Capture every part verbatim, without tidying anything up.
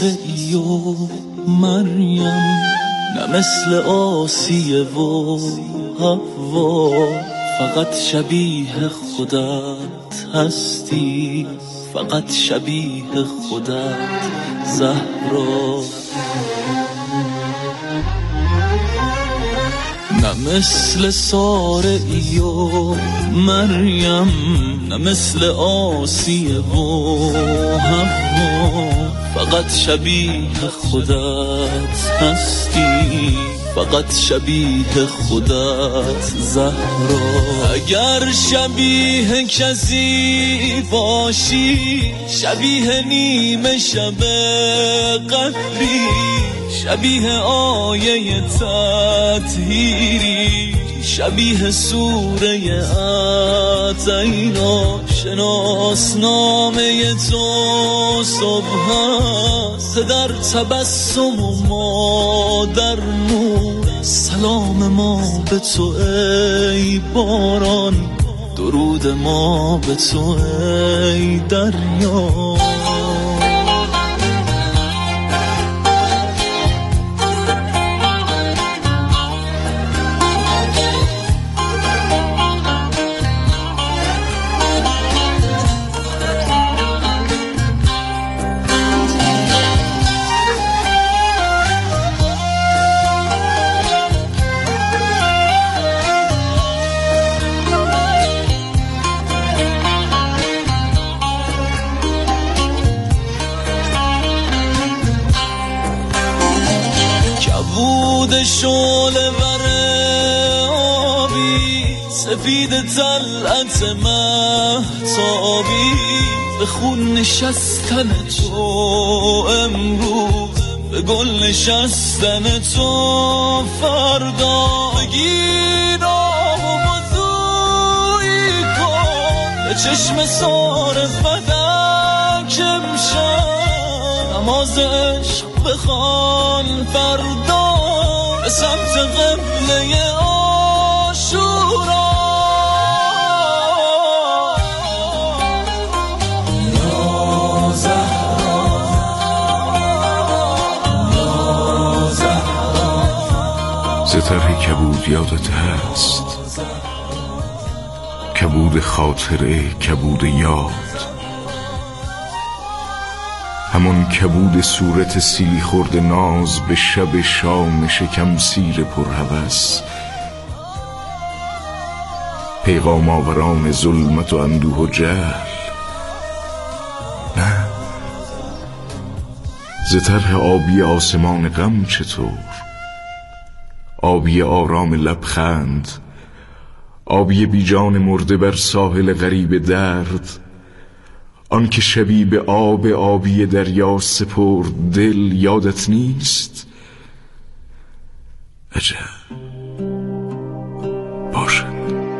ساره ای و مریم، نه مثل آسیه و حوا، فقط شبیه خودت هستی، فقط شبیه خودت زهرا. نه مثل ساره ای و مریم، نه مثل آسیه و حوا، فقط شبیه خودت هستی، فقط شبیه خودت زهرا. اگر شبیه کسی باشی، شبیه نیمه شب قدری، شبیه آیه تطهیری، شبیه سوره اعطینا. شناسنامه تو صبح است، در تبسم و ما در نور. سلام ما به تو ای باران، درود ما به تو ای دریا. کبود شعله ور آبی، سفید طلعت مهتابی، به خون نشستن تو امروز، به گل نشستن تو فردا. بگیر آب و بازویی کن به چشم سار فدک امشب، نماز عشق بخوان فردا به سمت قبله عاشورا. یا زهرا یا زهرا. ز طرح کبود یادت هست، کبود خاطره، کبود یاد، همون کبود صورت سیلی خورد ناز به شب شام شکم سیر پرهوس. پیغام آوران ظلمت و اندوه و جهل، نه ز طرح آبی آسمان غم چطور؟ آبی آرام لبخند، آبی بی جان مرده بر ساحل غریب درد. آن که شبی به آب آبی دریا سپرد دل، یادت نیست؟ عجب باشد.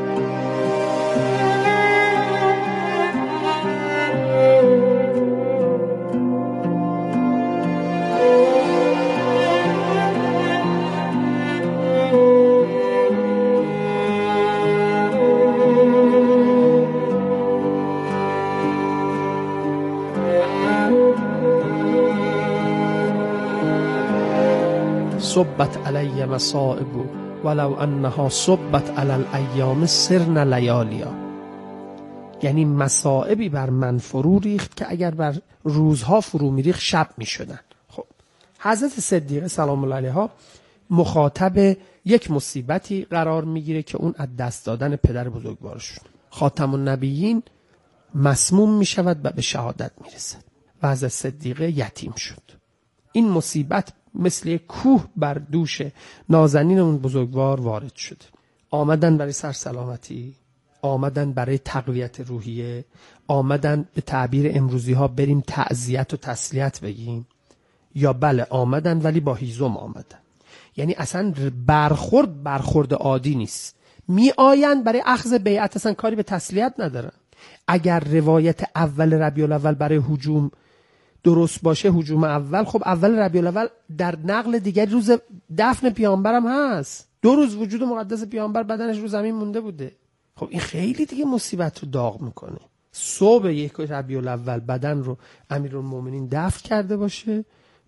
صبت علی مصائب ولو انها صبت علی الایام سرن لیالیا. یعنی مصائبی بر من فرو ریخت که اگر بر روزها فرو میریخت شب میشدن. خب حضرت صدیقه سلام الله علیها مخاطب یک مصیبتی قرار میگیره که اون از دست دادن پدر بزرگوارشون. خاتم النبیین مسموم میشود و به شهادت میرسد و حضرت صدیقه یتیم شد. این مصیبت مثل یک کوه بر دوش نازنین اون بزرگوار وارد شد. آمدن برای سرسلامتی، آمدن برای تقویت روحیه، آمدن به تعبیر امروزی ها بریم تعزیت و تسلیت بگیم، یا بله آمدن ولی با هیزم آمدن. یعنی اصلا برخورد برخورد عادی نیست. می آین برای اخذ بیعت، اصلا کاری به تسلیت ندارن. اگر روایت اول ربیع الاول برای هجوم درست باشه، هجوم اول، خب اول ربیع الاول در نقل دیگری روز دفن پیامبرم هست. دو روز وجود مقدس پیامبر بدنش رو زمین مونده بوده. خب این خیلی دیگه مصیبت رو داغ میکنه. صبح یک ربیع الاول بدن رو امیرالمومنین دفن کرده باشه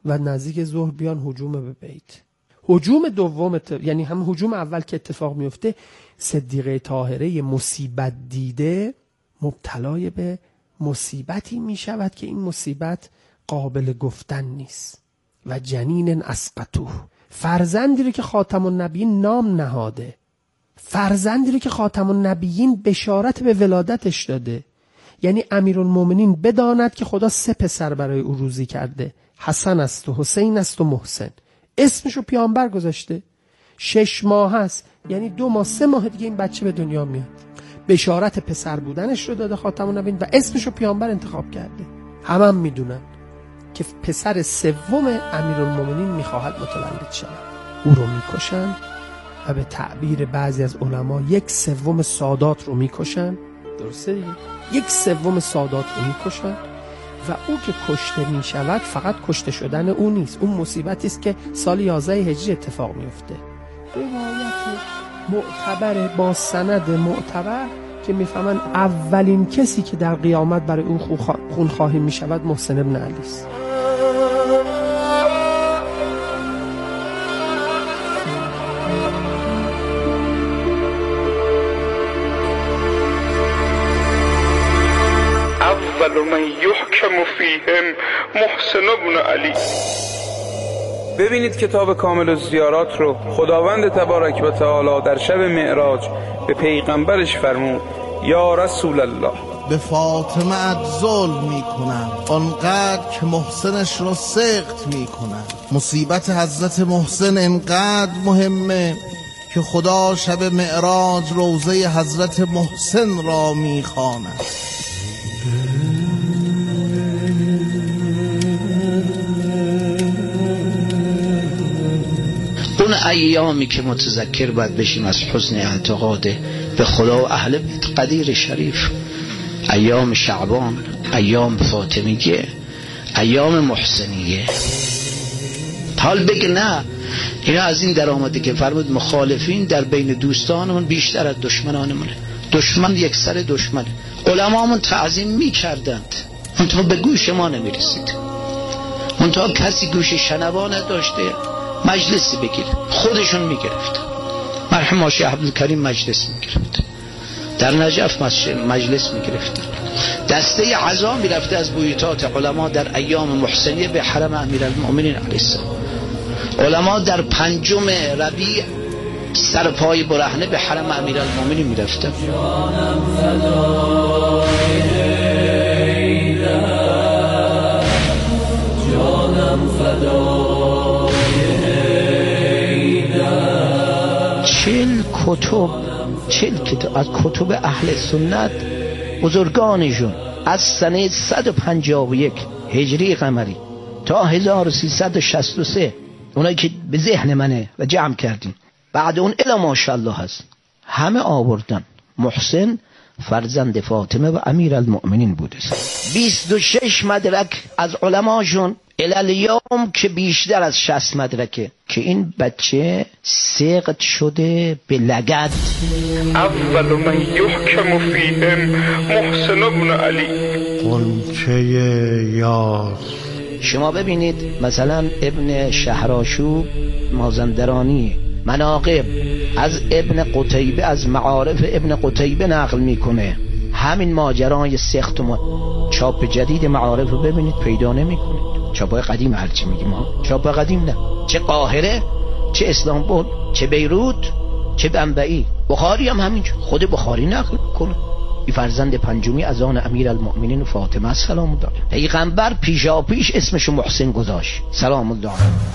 و نزدیک ظهر بیان هجوم به بیت. هجوم دوم ات... یعنی هم هجوم اول که اتفاق میفته، صدیقه طاهره مصیبت دیده مبتلای به مصیبتی میشود که این مصیبت قابل گفتن نیست. و جنین اسقطوه، فرزندی رو که خاتم النبیین نام نهاده، فرزندی رو که خاتم النبیین بشارت به ولادتش داده. یعنی امیرالمومنین بداند که خدا سه پسر برای او روزی کرده، حسن است و حسین است و محسن، اسمشو پیامبر گذاشته، شش ماه هست، یعنی دو ماه سه ماه دیگه این بچه به دنیا میاد. بشارت پسر بودنش رو داده خاتم النبیین و اسمشو پیامبر انتخاب کرده. همه هم میدونن که پسر سوم امیرالمومنین میخواهد متولد شود. او رو میکشن و به تعبیر بعضی از علما یک سوم سادات رو میکشن. درسته دیگه؟ یک سوم سادات رو میکشن و او که کشته میشود فقط کشته شدن او نیست، اون مصیبتی است که سال یازده هجری اتفاق میفته. روایت معتبر با سند معتبر که میفهمن اولین کسی که در قیامت برای او خونخواهی میشود محسن ابن علی است. اول من یحکم فیهم محسن ابن علی. ببینید کتاب کامل الزیارات رو خداوند تبارک و تعالی در شب معراج به پیغمبرش فرمود یا رسول الله، به فاطمه ظلم میکنن آنقدر که محسنش رو سقط میکنن. مصیبت حضرت محسن انقدر مهمه که خدا شب معراج روضه حضرت محسن را میخواند. اون ایامی که متذکر باید بشیم از حسن اعتقاد به خدا و اهل بیت قدیر شریف، ایام شعبان، ایام فاطمیه، ایام محسنیه. حال بگه نه اینا از این در آمده که فرمود مخالفین در بین دوستانمون بیشتر از دشمنانمونه. دشمن یک سر دشمنه. علمامون تعظیم می کردند، منتها به گوش ما نمی رسید، منتها کسی گوش شنوا نداشته مجلسی بگیره، خودشون می گرفت. مرحوم شیخ عبدالکریم مجلس می گرفت، در نجف مجلس می گرفت، دسته عزا می رفته از بیوتات علما در ایام محسنیه به حرم امیرالمؤمنین علیه السلام. علما در پنجم ربیع سر پای برهنه به حرم امیرالمؤمنین می رفتن. چل کتب چل کتب از کتب اهل سنت بزرگانشون از سنه صد و پنجاه و یک هجری قمری تا هزار و سیصد و شصت و سه اونایی که به ذهن منه و جمع کردیم، بعد اون الا ماشاءالله هست، همه آوردن محسن فرزند فاطمه و امیرالمؤمنین بوده. بیست و شش مدرک از علماشون الالیوم که بیشتر از شصت مدرکه که این بچه سقط شده به لگد. اول من یحکم فیهم محسن ابن علی. قنچه یار. شما ببینید مثلا ابن شهراشوب مازندرانی مناقب از ابن قتیبه، از معارف ابن قتیبه نقل میکنه. همین ماجرای سخت و چاپ جدید معارف رو ببینید پیدا نمیکنید. چاپای قدیم هرچی میگیم ما، چاپ قدیم نه، چه قاهره، چه استانبول، چه بیروت، چه بنبئی. بخاری هم همینجور، خود بخاری نقل میکنه. این فرزند پنجمی از آن امیرالمؤمنین و فاطمه سلام الله. پیغمبر پیشا پیش اسمش محسن گذاشت سلام الله.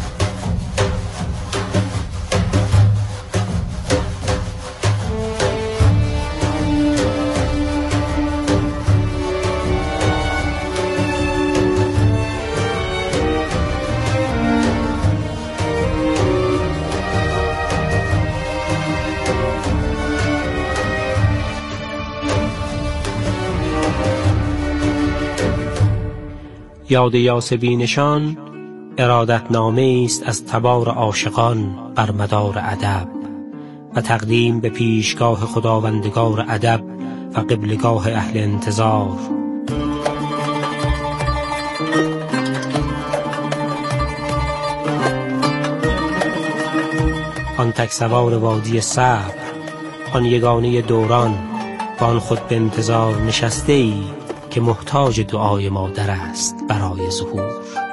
یاد یاسبینشان ارادت نامه است از تبار عاشقان بر مدار ادب و تقدیم به پیشگاه خداوندگار ادب و قبلگاه اهل انتظار. آن تک سوار وادی صبر، آن یگانه دوران، و آن خود به انتظار نشسته ای که محتاج دعای مادر است برای ظهور.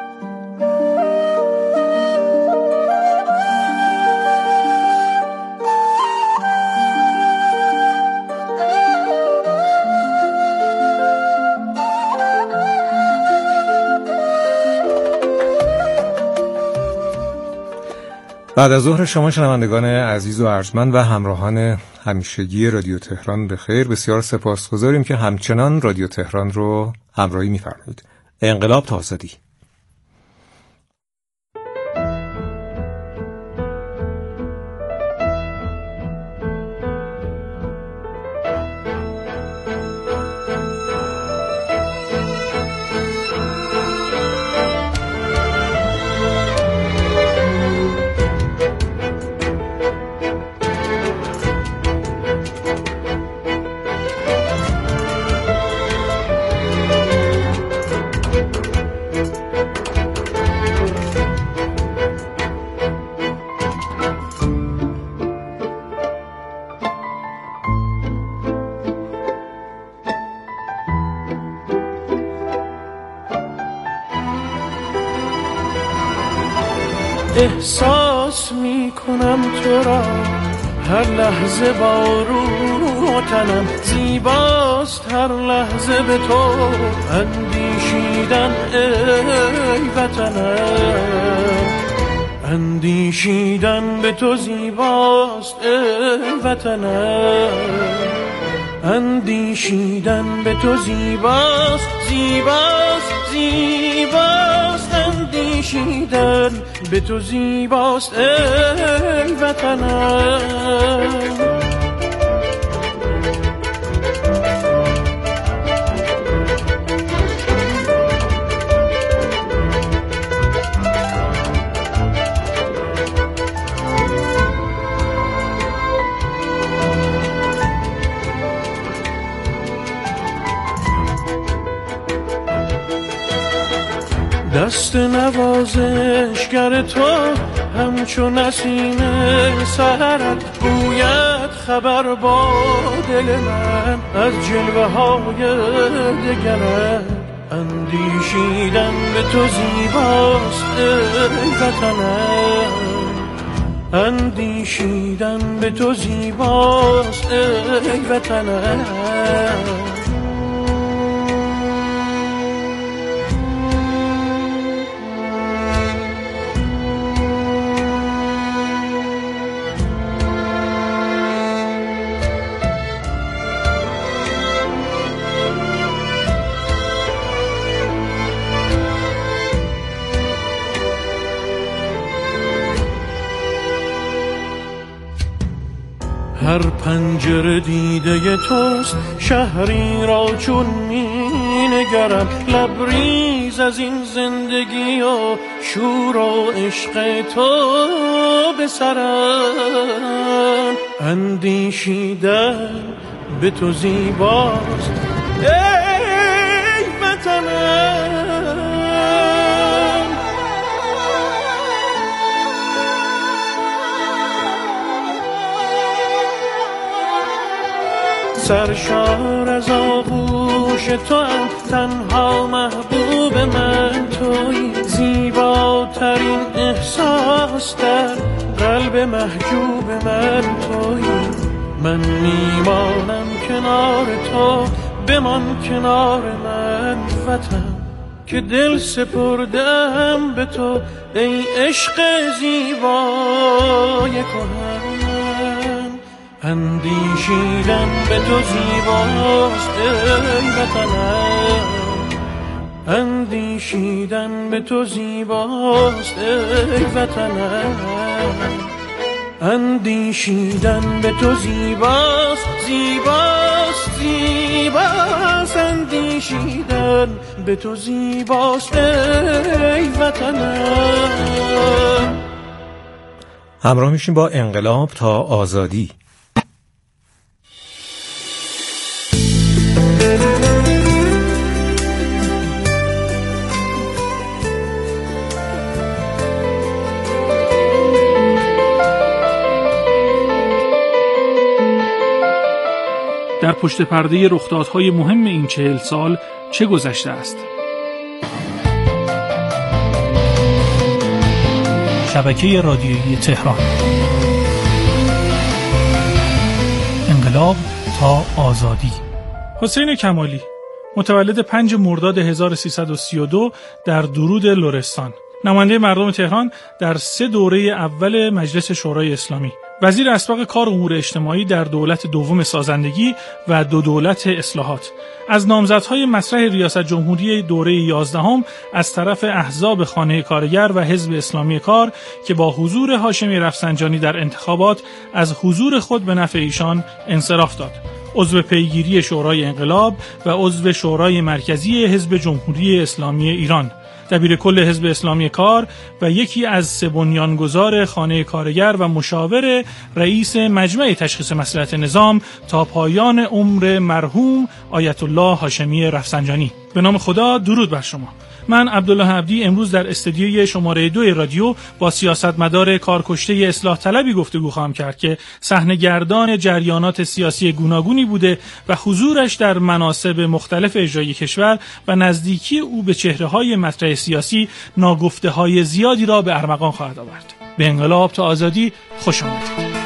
بعد از ظهر شما شنوندگان عزیز و ارجمند و همراهان همیشگی رادیو تهران به خیر. بسیار سپاسگزاریم که همچنان رادیو تهران رو همراهی می‌فرمایید. انقلاب تا آزادی. احساس می کنم تو را هر لحظه با روح و تنم، زیباست هر لحظه به تو اندیشیدن ای وطنم، اندیشیدن به تو زیباست ای وطنم، اندیشیدن به تو زیباست زیباست زیباست، اندیشیدن به تو زیباست ای وطنم. دست نوازشگر تو همچو نسیم سحرت گوید خبر با دل من از جلوه های دگرت، اندیشیدن به تو زیباست ای وطنم، اندیشیدن به تو زیباست ای وطنم. هر پنجره دیده توست، شهری را چون می نگرم، لبریز از این زندگی و شور و عشق تو به سرم، اندیشیدن به تو زیباست ای وطنم، سرشار از آغوش تو هم، تنها محبوب من تویی، زیباترین احساس در قلب محجوب من تویی، من میمانم کنار تو، بمان کنار من وطن، که دل سپردم به تو ای عشق زیبای کهن، اندیشیدن به تو زیباست ای وطنم، اندیشیدن به تو زیباست ای وطنم، اندیشیدن به تو زیباست زیباست زیباست، اندیشیدن به تو زیباست ای وطنم. همراه میشیم با انقلاب تا آزادی. در پشت پرده رخدادهای مهم این چهل سال چه گذشته است؟ شبکه رادیویی تهران. انقلاب تا آزادی. حسین کمالی، متولد پنجم مرداد هزار و سیصد و سی و دو در درود لرستان، نماینده مردم تهران در سه دوره اول مجلس شورای اسلامی، وزیر اسبق کار امور اجتماعی در دولت دوم سازندگی و دو دولت اصلاحات. از نامزدهای مطرح ریاست جمهوری دوره یازدهم از طرف احزاب خانه کارگر و حزب اسلامی کار که با حضور هاشمی رفسنجانی در انتخابات از حضور خود به نفع ایشان انصراف داد. عضو پیگیری شورای انقلاب و عضو شورای مرکزی حزب جمهوری اسلامی ایران، دبیر کل حزب اسلامی کار و یکی از سه بنیانگذار خانه کارگر و مشاور رئیس مجمع تشخیص مصلحت نظام تا پایان عمر مرحوم آیت الله هاشمی رفسنجانی. به نام خدا، درود بر شما. من عبدالله عبدی امروز در استودیوی شماره دو رادیو با سیاستمدار کارکشته اصلاح طلبی گفتگو خواهم کرد که صحنه‌گردان جریانات سیاسی گوناگونی بوده و حضورش در مناصب مختلف اجرایی کشور و نزدیکی او به چهره‌های مطرح سیاسی ناگفته‌های زیادی را به ارمغان خواهد آورد. به انقلاب تا آزادی خوش آمدید.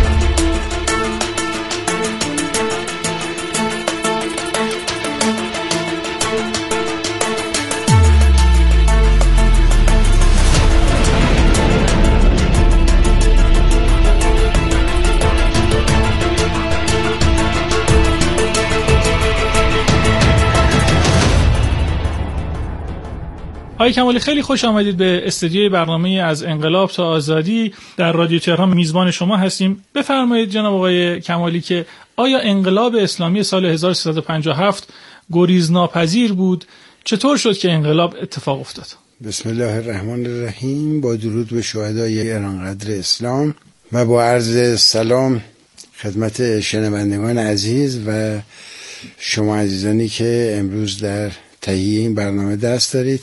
آقای کمالی، خیلی خوش آمدید به استودیوی برنامه از انقلاب تا آزادی در رادیو تهران. میزبان شما هستیم. بفرمایید جناب آقای کمالی که آیا انقلاب اسلامی سال هزار و سیصد و پنجاه و هفت گریزناپذیر بود؟ چطور شد که انقلاب اتفاق افتاد؟ بسم الله الرحمن الرحیم. با درود به شهدای ایرانقدر اسلام و با عرض سلام خدمت شنوندگان عزیز و شما عزیزانی که امروز در تهیه این برنامه دست دارید.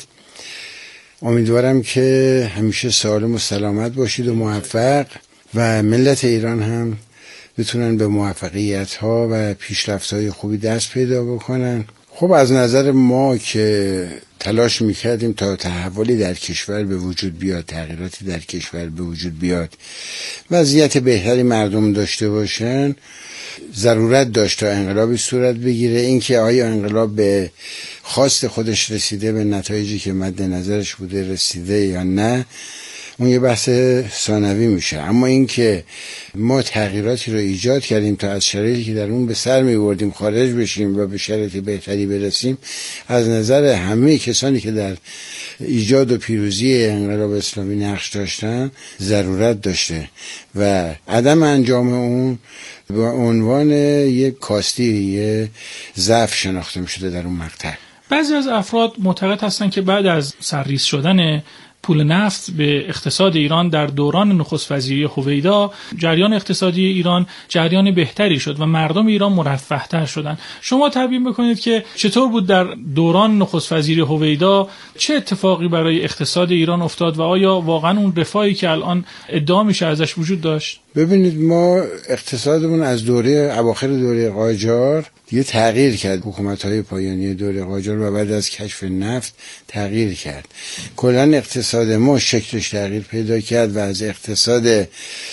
امیدوارم که همیشه سالم و سلامت باشید و موفق و ملت ایران هم بتونن به موفقیت ها و پیشرفت های خوبی دست پیدا بکنن. خب از نظر ما که تلاش میکردیم تا تحولی در کشور به وجود بیاد، تغییراتی در کشور به وجود بیاد، وضعیت بهتری مردم داشته باشن، ضرورت داشت تا انقلابی صورت بگیره. اینکه آیا انقلاب به خواست خودش رسیده، به نتایجی که مد نظرش بوده رسیده یا نه، اون یه بحث ثانوی میشه. اما اینکه ما تغییراتی رو ایجاد کردیم تا از شرایطی که در اون به سر میبردیم خارج بشیم و به شرایط بهتری برسیم، از نظر همه کسانی که در ایجاد و پیروزی انقلاب اسلامی نقش داشتن ضرورت داشته و عدم انجام اون به عنوان یک کاستی، یک ضعف شناخته میشده در اون مقطع. بعضی از افراد معتقد هستند که بعد از سرریز شدن پول نفت به اقتصاد ایران در دوران نخست وزیری هویدا، جریان اقتصادی ایران جریان بهتری شد و مردم ایران مرفه‌تر شدند. شما تبیین بکنید که چطور بود در دوران نخست وزیری هویدا، چه اتفاقی برای اقتصاد ایران افتاد و آیا واقعا اون رفاهی که الان ادعا میشه ازش وجود داشت؟ ببینید، ما اقتصادمون از دوره اواخر دوره قاجار دیگه تغییر کرد. حکومت‌های پایانی دوره قاجار و بعد از کشف نفت تغییر کرد. کلاً اقتصاد ما شکلش تغییر پیدا کرد و از اقتصاد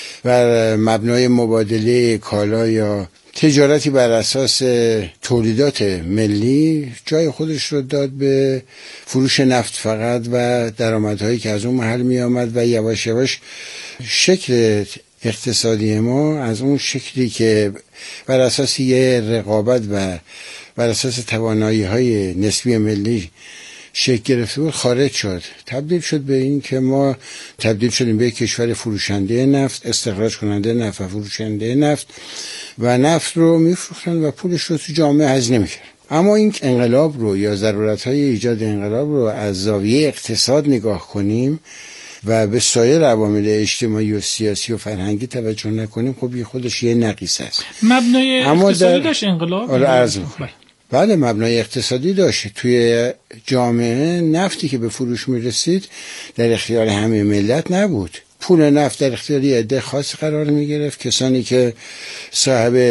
بر مبنای مبادله کالا یا تجارتی بر اساس تولیدات ملی جای خودش رو داد به فروش نفت فقط و درآمدهایی که از اون محل می آمد و یواش یواش شکل اقتصادی ما از اون شکلی که بر اساس یه رقابت و بر اساس توانایی‌های نسبی ملی شکل گرفته بود خارج شد. تبدیل شد به این که ما تبدیل شدیم به کشور فروشنده نفت، استخراج کننده نفت و فروشنده نفت و نفت رو میفروختن و پولش رو تو جامعه هضم نمی‌کردن. اما این انقلاب رو یا ضرورت‌های ایجاد انقلاب رو از زاویه اقتصاد نگاه کنیم و به سایر عوامل اجتماعی و سیاسی و فرهنگی توجه نکنیم، خب یه خودش یه نقیصه است. مبنای اقتصادی داشت انقلاب؟ آره عرض می‌کنم. بله، مبنای اقتصادی داشت. توی جامعه نفتی که به فروش می‌رسید در اختیار همه ملت نبود. پول نفت در اختیار عده خاص قرار می‌گرفت. کسانی که صاحب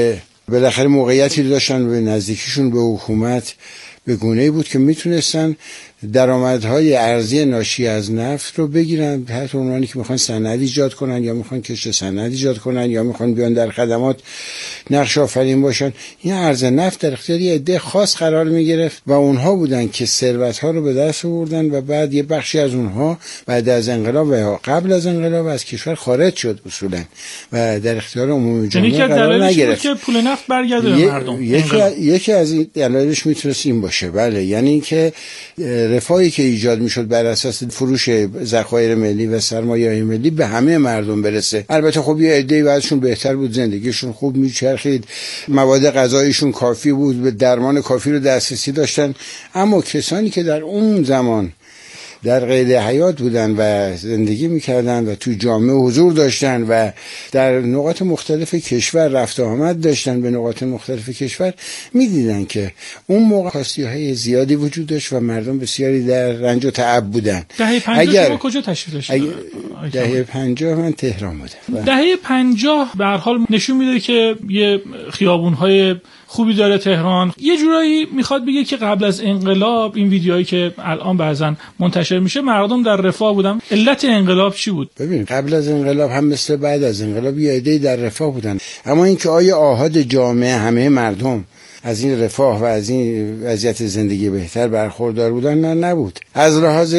بالاخره موقعیتی داشتن به نزدیکیشون به حکومت به گونه‌ای بود که میتونستن درآمدهای ارزی ناشی از نفت رو بگیرن، تحت عنوانی که میخوان صنعت ایجاد کنن یا میخوان کشت صنعت ایجاد کنن یا میخوان بیان در خدمات نقش آفرین باشن. این ارز نفت در اختیار یه عده خاص قرار میگرفت و اونها بودن که ثروت‌ها رو به دست آوردن و بعد یه بخشی از اونها بعد از انقلاب و قبل از انقلاب از کشور خارج شد اصولا و در اختیار عموم جامعه قرار نگرفت که پول نفت برگرده به مردم. یکی یکی از این دلایلش میتونست این باشه. بله، یعنی اینکه رفاهی که ایجاد میشد بر اساس فروش ذخایر ملی و سرمایه‌های ملی به همه مردم برسه. البته خب یه عده‌ای بعضشون بهتر بود، زندگیشون خوب میچرخید، مواد غذاییشون کافی بود، به درمان کافی رو دسترسی داشتن. اما کسانی که در اون زمان در قید حیات بودن و زندگی میکردن و توی جامعه حضور داشتن و در نقاط مختلف کشور رفت آمد داشتن به نقاط مختلف کشور، میدیدن که اون موقع خواستی‌های زیادی وجود داشت و مردم بسیاری در رنج و تعب بودن. دهه پنجاه شما کجا تشریف داشتید؟ دهه پنجاه من تهران بودم. دهه پنجاه به هر حال نشون میده که یه خیابون‌های خوبی داره تهران. یه جورایی میخواد بگه که قبل از انقلاب این ویدیوهایی که الان بعضن منتشر میشه مردم در رفاه بودن. علت انقلاب چی بود؟ ببین، قبل از انقلاب هم مثل بعد از انقلاب یه عده‌ای در رفاه بودن، اما اینکه آیا آحاد جامعه همه مردم از این رفاه و از این وضعیت زندگی بهتر برخوردار بودن؟ نه، نبود. از لحاظ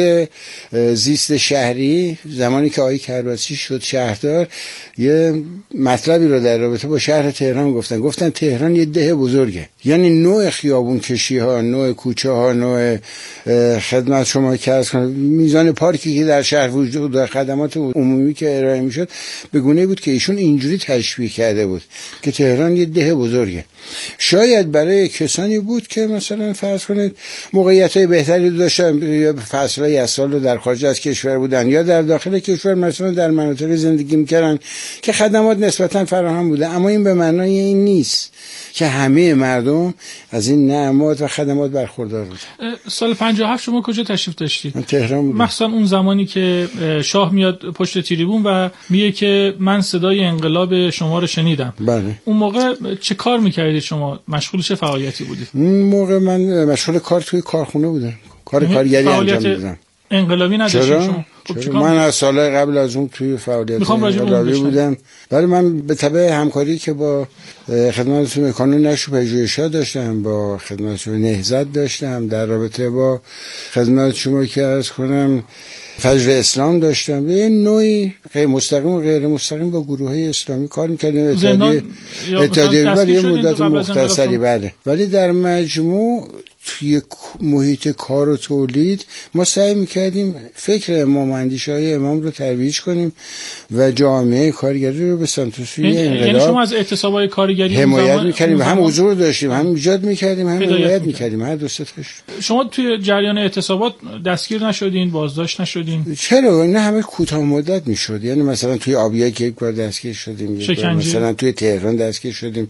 زیست شهری زمانی که آقای کرباسی شد شهردار، یه مطلبی رو در رابطه با شهر تهران گفتن. گفتن تهران یه ده بزرگه، یعنی نوع خیابون کشی ها، نوع کوچه ها، نوع خدمت شما که از میزان پارکی که در شهر وجود داشت، خدمات عمومی که ارائه میشد، به گونه‌ای بود که ایشون اینجوری تشبیه کرده بود که تهران یه ده بزرگه. شاید برای کسانی بود که مثلا فرض کنید موقعیت‌های بهتری داشتن یا فصل‌های از سال در خارج از کشور بودن یا در داخل کشور مثلا در مناطقی زندگی می‌کردن که خدمات نسبتاً فراهم بوده. اما این به معنای این نیست که همه مردم از این نعمات و خدمات برخوردار بودن. سال پنجاه و هفت شما کجا تشریف داشتید؟ من تهران بودم. مخصوصا اون زمانی که شاه میاد پشت تریبون و میگه که من صدای انقلاب شما رو شنیدم. بله. اون موقع چه کار می‌کردید شما؟ مشغول چه فعالیتی بودید؟ اون موقع من مشغول کار توی کارخونه بودم. کار کارگری انجام می‌دادم. انقلابی نداشتید شما؟ خب من از سال قبل از اون توی فعالیت انقلابی بودم. ولی من به تبع همکاری که با خدمات کانون نشر و پژوهش‌ها داشتم، با خدمات نهضت داشتم، در رابطه با خدمات شما که عرض کنم فجر اسلام داشتم، به نوعی غیر مستقیم و غیر مستقیم با گروه‌های اسلامی کار می‌کردیم. اتحادیه اتحادیه برای مدت مختصری. بله، ولی در مجموع توی محیط کار و تولید ما سعی میکردیم فکر امام اندیشه‌های امام رو ترویج کنیم و جامعه کارگری رو به سمت سوی انقلاب. یعنی شما از اعتصاب‌های کارگری حمایت میکردیم، هم حضور داشتیم، هم ایجاد میکردیم، هم حمایت میکردیم، هر دو ستاش. شما توی جریان اعتصابات دستگیر نشدین، بازداشت نشدین؟ چرا؟ نه، همه کوتاه مدت میشد. یعنی مثلا توی آبیا که یک بار دستگیر شدیم، یک بار مثلا توی تهران دستگیر شدیم.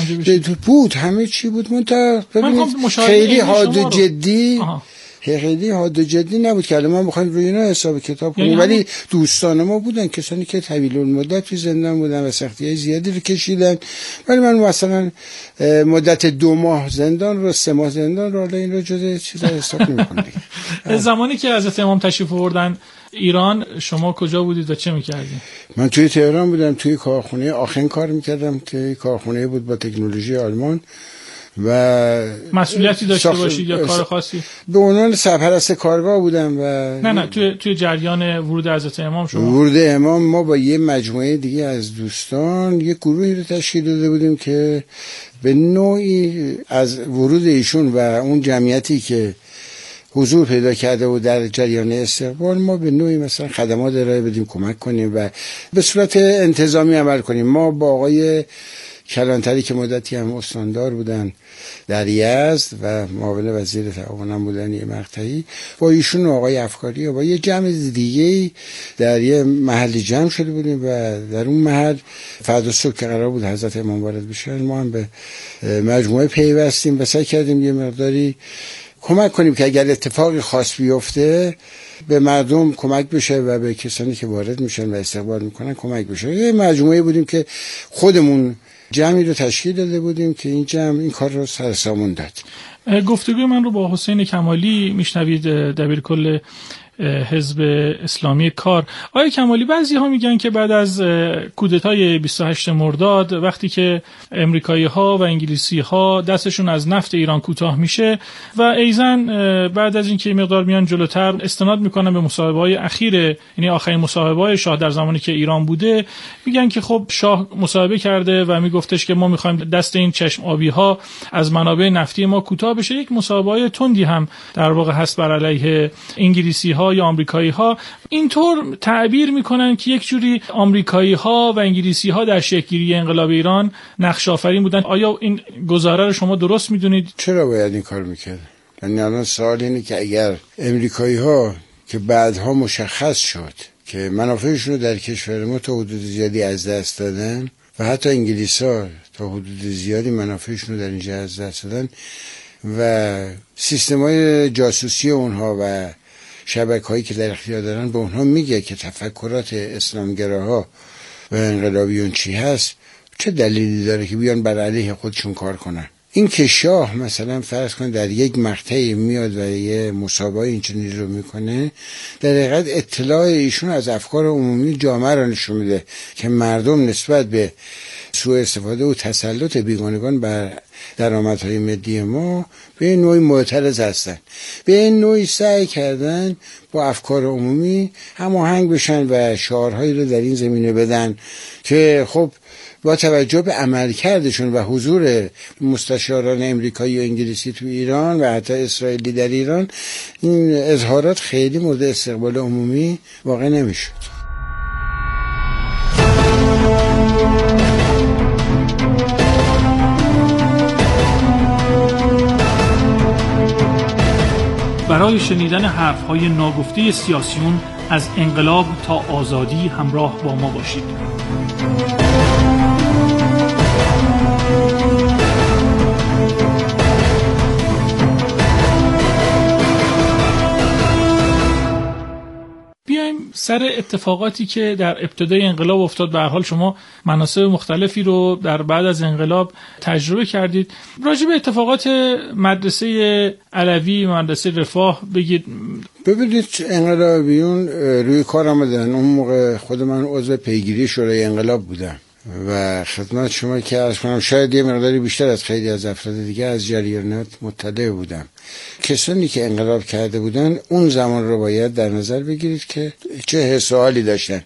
بود همه چی بود. منتها خیلی حاد و جدی خیلی حاد و جدی نبود که الان ما بخوایم روی اینا حساب کتاب کنیم. ولی دوستان ما بودن، کسانی که طویل المدت توی زندان بودن و سختی‌های زیادی رو کشیدن. ولی من مثلا مدت دو ماه زندان رو، سه ماه زندان رو، حالا این رو جز چیزا حساب نمی‌کنم. زمانی که حضرت امام تشریف آوردن ایران، شما کجا بودید و چه می‌کردید؟ من توی تهران بودم، توی کارخونه آخن کار می‌کردم که کارخونه بود با تکنولوژی آلمان. و مسئولیتی داشته باشید یا کار خاصی؟ به عنوان سرپرست کارگاه بودم. و نه نه توی توی جریان ورود حضرت امام شما؟ ورود امام ما با یه مجموعه دیگه از دوستان یک گروهی رو تشکیل داده بودیم که به نوعی از ورود ایشون و اون جمعیتی که حضور پیدا کرده بود در جریان استقبال، ما به نوعی مثلا خدمات ارائه بدیم، کمک کنیم و به صورت انتظامی عمل کنیم. ما با آقای کلانتری که مدتی هم استاندار بودن در یزد و معاون وزیر تعاون بودن یه مقطعی، با ایشون و آقای افکاری و با یه جمع دیگه در یه محلی جمع شده بودیم و در اون محل فردا صبح که قرار بود حضرت امام وارد بشن، ما هم به مجموعه پیوستیم و سعی کردیم یه مقداری کمک کنیم که اگر اتفاقی خاص بیفته به مردم کمک بشه و به کسانی که وارد میشن و استقبال میکنن کمک بشه. یه مجموعه بودیم که خودمون جمعی رو تشکیل داده بودیم که این جمع این کار رو سرسامون داد. گفتگوی من رو با حسین کمالی میشنوید، دبیرکل حزب اسلامی کار. آقای کمالی، بعضی ها میگن که بعد از کودتای بیست و هشتم مرداد وقتی که امریکایی ها و انگلیسی ها دستشون از نفت ایران کوتاه میشه و ایزن بعد از اینکه مقدار میان جلوتر استناد میکنن به مصاحبه های اخیر، یعنی آخرین مصاحبه های شاه در زمانی که ایران بوده، میگن که خب شاه مصاحبه کرده و میگفتش که ما میخوایم دست این چشم آبی ها از منابع نفتی ما کوتاه بشه. یک مصاحبه های تندی هم در واقع هست بر علیه انگلیسی ها یا آمریکایی ها. اینطور تعبیر میکنن که یک جوری آمریکایی ها و انگلیسی ها در شکل‌گیری انقلاب ایران نقش آفرین بودن. آیا این گزاره رو شما درست میدونید؟ چرا باید این کار میکرد؟ یعنی الان سوال اینه که اگر امریکایی ها که بعدها مشخص شد که منافعشون رو در کشور ما تا حدود زیادی از دست دادن و حتی انگلیس ها تا حدود زیادی منافعشون رو در اینجا از دست دادن و سیستم‌های جاسوسی اونها و شبکه‌هایی که در اختیار دارن به اونها میگه که تفکرات اسلامگراها و انقلابیون چی هست، چه دلیلی داره که بیان بر علیه خودشون کار کنن؟ این که شاه مثلا فرض کن در یک مقطعی میاد و یه مسابقه اینچنینی رو میکنه، در حقیقت اطلاع ایشون از افکار عمومی جامعه را نشون میده که مردم نسبت به سوء استفاده و تسلط بیگانگان بر درآمدهای ملی ما به این نوعی معترض هستن، به این نوعی سعی کردن با افکار عمومی هماهنگ بشن و شعارهایی رو در این زمینه بدن که خب با توجه به عملکردشون و حضور مستشاران امریکایی و انگلیسی تو ایران و حتی اسرائیلی در ایران، این اظهارات خیلی مورد استقبال عمومی واقع نمیشد. برای شنیدن حرف‌های ناگفته سیاسیون از انقلاب تا آزادی همراه با ما باشید. بیایم سر اتفاقاتی که در ابتدای انقلاب افتاد. به هر حال شما مناصب مختلفی رو در بعد از انقلاب تجربه کردید. راجع به اتفاقات مدرسه علوی، مدرسه رفاه بگید. ببینید انقلابیون روی کار آمدن. اون موقع خود من عضو پیگیری شورای انقلاب بودم و خدمت شما که عرض کنم شاید یه مقداری بیشتر از خیلی از افراد دیگه از جریانات مطلع بودم. کسانی که انقلاب کرده بودن اون زمان رو باید در نظر بگیرید که چه حس و حالی داشتن.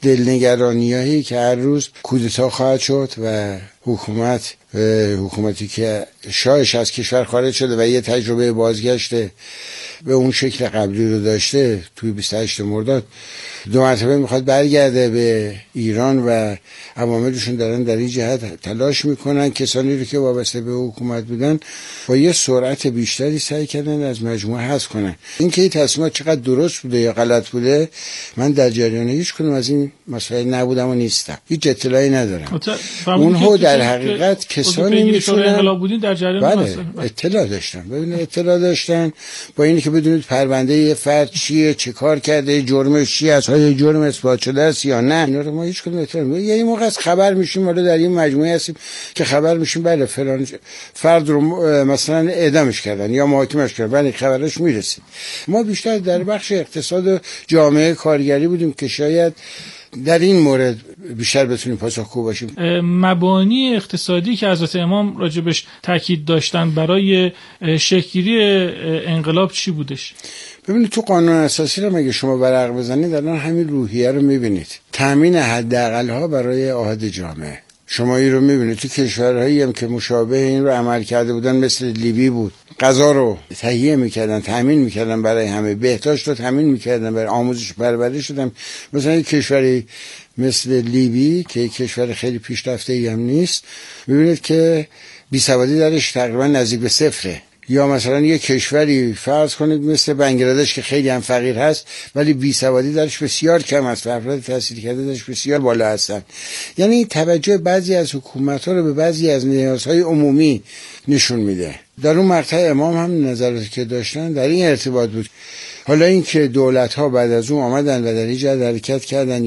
دلنگرانیایی که هر روز کودتا خواهد شد و حکومت حکومتی که شاهش از کشور خارج شده و یه تجربه بازگشته به اون شکل قبلی رو داشته توی بیست و هشتم مرداد دو مرتبه میخواد برگرده به ایران و عواملشون دارن در این جهت تلاش میکنن. کسانی رو که وابسته به حکومت بودن با یه سرعت بیشتری سعی کردن از مجموعه حذف کنن. اینکه این تصمیمات چقدر درست بوده یا غلط بوده من در جریان هیچ کدوم از این مسائل نبودم و نیستم، هیچ اطلاعی ندارم. اونها در حقیقت کسانی میتونن در جریان بله اطلاع داشتن. ببینید اطلاع داشتن با اینکه بدونید پرونده یه فرد چیه، چه کار کرده، جرمش چیه، از های جرم اثبات شده است یا نه، اینا رو ما هیچ کدوم اطلاع نمیدیم. یعنی موقع از خبر میشیم ولی در این مجموعه هستیم که خبر میشیم بله فلان فرد رو مثلا اعدامش کردن یا محاکمش کردن، ولی خبرش میرسید. ما بیشتر در بخش اقتصاد و جامعه کارگری بودیم که شاید در این مورد بیشتر بتونیم پاسخگو باشیم. مبانی اقتصادی که حضرت امام راجبش تاکید داشتن برای شکل‌گیری انقلاب چی بودش؟ ببینید تو قانون اساسی رو مگه شما ورق بزنید الان همین روحیه رو میبینید، تامین حداقل‌ها برای آحاد جامعه. شما این رو میبینید تو کشورهایی هم که مشابه این رو عمل کرده بودن مثل لیبی بود، غذا رو تهیه میکردن، تامین میکردن برای همه، بهداشت رو تامین میکردن برای آموزش پرورش شدن. مثلا یک کشوری مثل لیبی که یک کشور خیلی پیشرفته‌ای هم نیست، میبینید که بیسوادی درش تقریبا نزدیک به صفره. یا مثلا یک کشوری فرض کنید مثل بنگلادش که خیلی هم فقیر هست ولی بیسوادی درش بسیار کم است و افراد تحصیل کرده درش بسیار بالا هستن. یعنی توجه بعضی از حکومت‌ها رو به بعضی از نیازهای عمومی نشون میده. در اون مقطع امام هم نظراتی که داشتن در این ارتباط بود. حالا این که دولت‌ها بعد از اون آمدن و در این جهت حرکت کردن